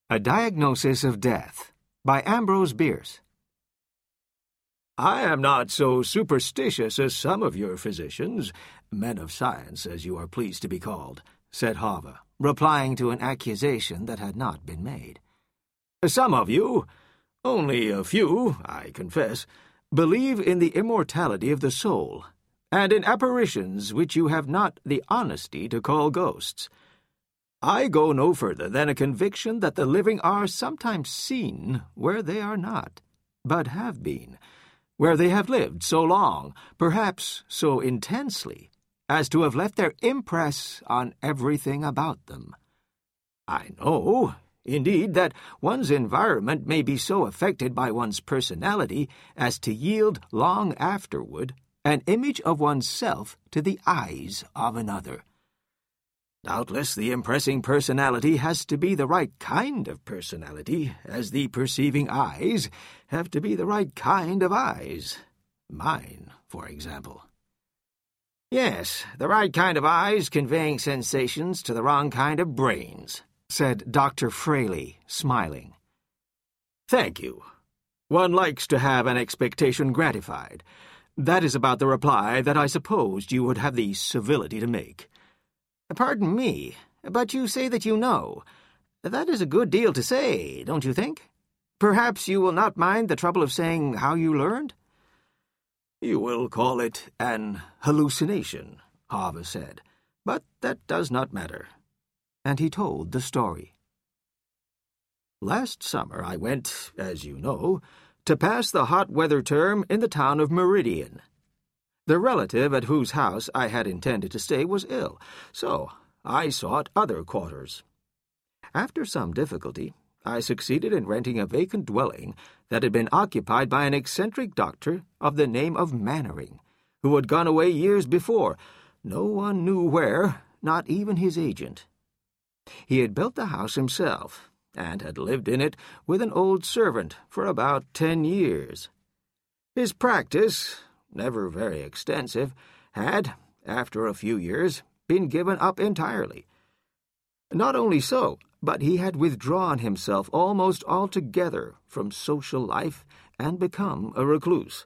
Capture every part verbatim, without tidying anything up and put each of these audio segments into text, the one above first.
A Diagnosis of Death by Ambrose Bierce. I am not so superstitious as some of your physicians, men of science as you are pleased to be called, said Hava, replying to an accusation that had not been made. Some of you, only a few, I confess, believe in the immortality of the soul, and in apparitions which you have not the honesty to call ghosts. I go no further than a conviction that the living are sometimes seen where they are not, but have been, where they have lived so long, perhaps so intensely, as to have left their impress on everything about them. I know, indeed, that one's environment may be so affected by one's personality as to yield long afterward an image of oneself to the eyes of another. Doubtless the impressing personality has to be the right kind of personality, as the perceiving eyes have to be the right kind of eyes. Mine, for example. Yes, the right kind of eyes conveying sensations to the wrong kind of brains, said Doctor Fraley, smiling. Thank you. One likes to have an expectation gratified. That is about the reply that I supposed you would have the civility to make. Pardon me, but you say that you know. That is a good deal to say, don't you think? Perhaps you will not mind the trouble of saying how you learned? You will call it an hallucination, Hava said, but that does not matter. And he told the story. Last summer I went, as you know, to pass the hot weather term in the town of Meridian. The relative at whose house I had intended to stay was ill, so I sought other quarters. After some difficulty, I succeeded in renting a vacant dwelling that had been occupied by an eccentric doctor of the name of Mannering, who had gone away years before, no one knew where, not even his agent. He had built the house himself, and had lived in it with an old servant for about ten years. His practice, never very extensive, had, after a few years, been given up entirely. Not only so, but he had withdrawn himself almost altogether from social life and become a recluse.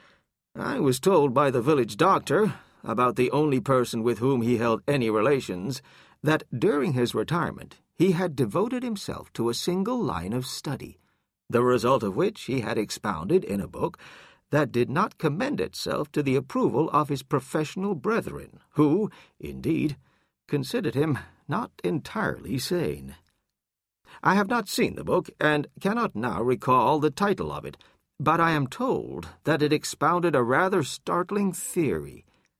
I was told by the village doctor, about the only person with whom he held any relations, that during his retirement he had devoted himself to a single line of study, the result of which he had expounded in a book that did not commend itself to the approval of his professional brethren, who, indeed, considered him not entirely sane. I have not seen the book, and cannot now recall the title of it, but I am told that it expounded a rather startling theory.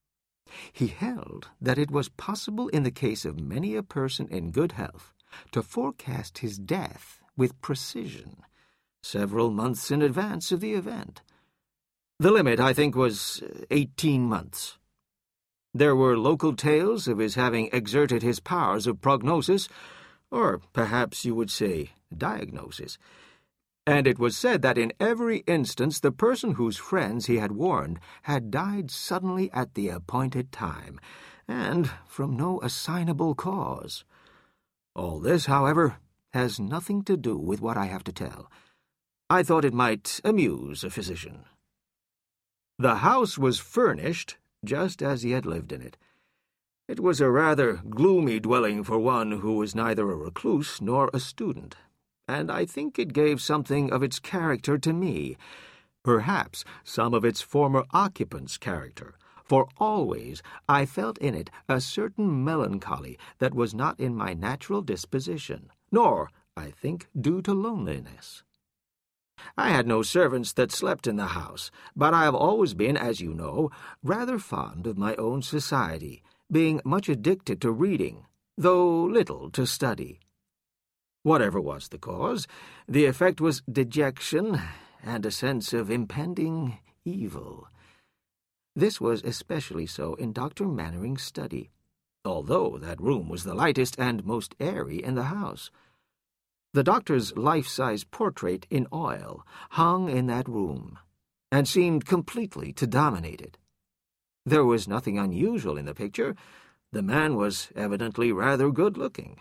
He held that it was possible in the case of many a person in good health to forecast his death with precision, several months in advance of the event. The limit, I think, was eighteen months. There were local tales of his having exerted his powers of prognosis, or perhaps you would say diagnosis, and it was said that in every instance the person whose friends he had warned had died suddenly at the appointed time, and from no assignable cause. All this, however, has nothing to do with what I have to tell. I thought it might amuse a physician. The house was furnished just as he had lived in it. It was a rather gloomy dwelling for one who was neither a recluse nor a student, and I think it gave something of its character to me, perhaps some of its former occupant's character, for always I felt in it a certain melancholy that was not in my natural disposition, nor, I think, due to loneliness. I had no servants that slept in the house, but I have always been, as you know, rather fond of my own society, being much addicted to reading, though little to study. Whatever was the cause, the effect was dejection and a sense of impending evil. This was especially so in Doctor Mannering's study, although that room was the lightest and most airy in the house. The doctor's life-size portrait in oil hung in that room, and seemed completely to dominate it. There was nothing unusual in the picture. The man was evidently rather good-looking,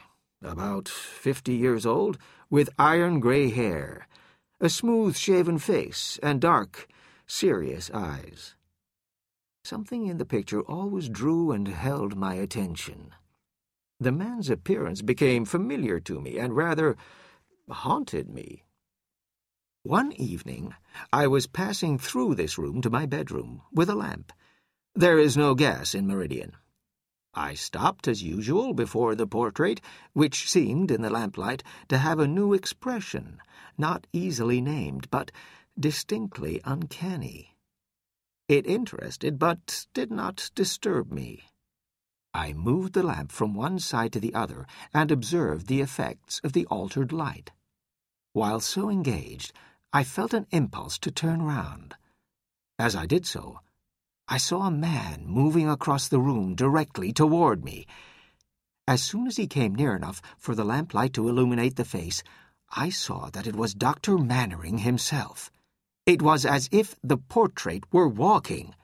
about fifty years old, with iron-gray hair, a smooth-shaven face, and dark, serious eyes. Something in the picture always drew and held my attention. The man's appearance became familiar to me and rather haunted me. One evening, I was passing through this room to my bedroom with a lamp. There is no gas in Meridian. I stopped as usual before the portrait, which seemed, in the lamplight, to have a new expression, not easily named, but distinctly uncanny. It interested, but did not disturb me. I moved the lamp from one side to the other and observed the effects of the altered light. While so engaged, I felt an impulse to turn round. As I did so, I saw a man moving across the room directly toward me. As soon as he came near enough for the lamplight to illuminate the face, I saw that it was Doctor Mannering himself. It was as if the portrait were walking.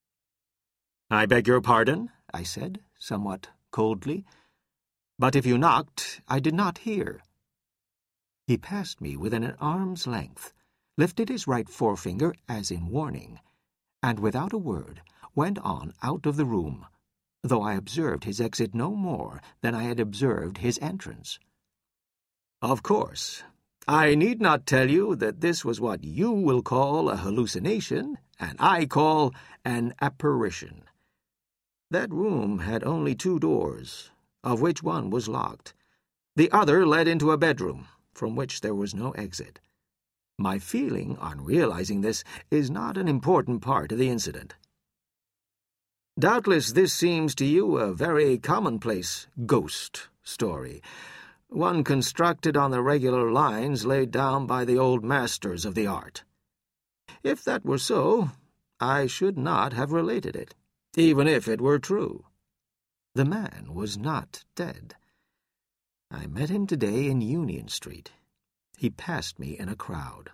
"I beg your pardon," I said, somewhat coldly, "but if you knocked, I did not hear." He passed me within an arm's length, lifted his right forefinger as in warning, and without a word went on out of the room, though I observed his exit no more than I had observed his entrance. Of course, I need not tell you that this was what you will call a hallucination, and I call an apparition. That room had only two doors, of which one was locked. The other led into a bedroom, from which there was no exit. My feeling on realizing this is not an important part of the incident. Doubtless this seems to you a very commonplace ghost story, one constructed on the regular lines laid down by the old masters of the art. If that were so, I should not have related it, even if it were true. The man was not dead. I met him today in Union Street. He passed me in a crowd.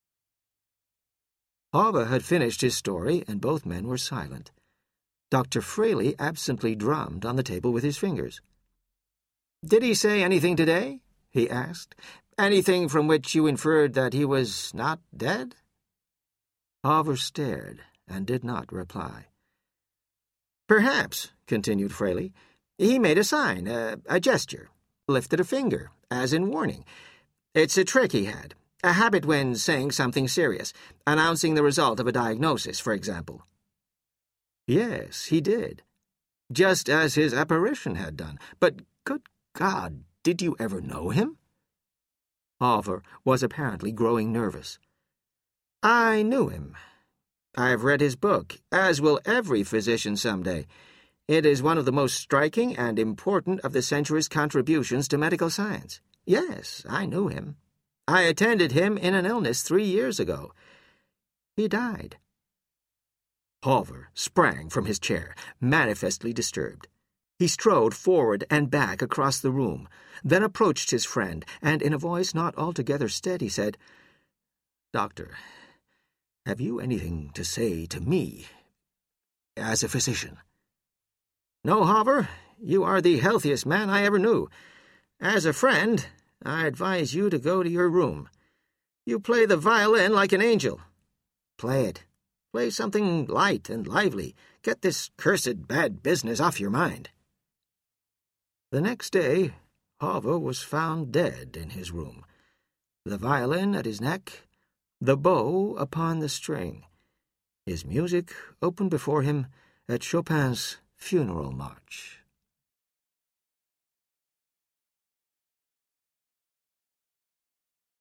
Hawver had finished his story, and both men were silent. Doctor Fraley absently drummed on the table with his fingers. "Did he say anything today?" he asked. "Anything from which you inferred that he was not dead?" Hawver stared and did not reply. "Perhaps," continued Fraley, "he made a sign, a, a gesture, lifted a finger, as in warning. It's a trick he had, a habit when saying something serious, announcing the result of a diagnosis, for example." Yes, he did, just as his apparition had done. But, good God, did you ever know him? Hawver was apparently growing nervous. "I knew him. I've read his book, as will every physician someday. It is one of the most striking and important of the century's contributions to medical science. Yes, I knew him. I attended him in an illness three years ago. He died." Hawver sprang from his chair, manifestly disturbed. He strode forward and back across the room, then approached his friend, and in a voice not altogether steady said, "Doctor, have you anything to say to me, as a physician?" "No, Hawver, you are the healthiest man I ever knew. As a friend, I advise you to go to your room. You play the violin like an angel. Play it. Play something light and lively. Get this cursed bad business off your mind." The next day, Hawver was found dead in his room, the violin at his neck, the bow upon the string. His music opened before him at Chopin's funeral march.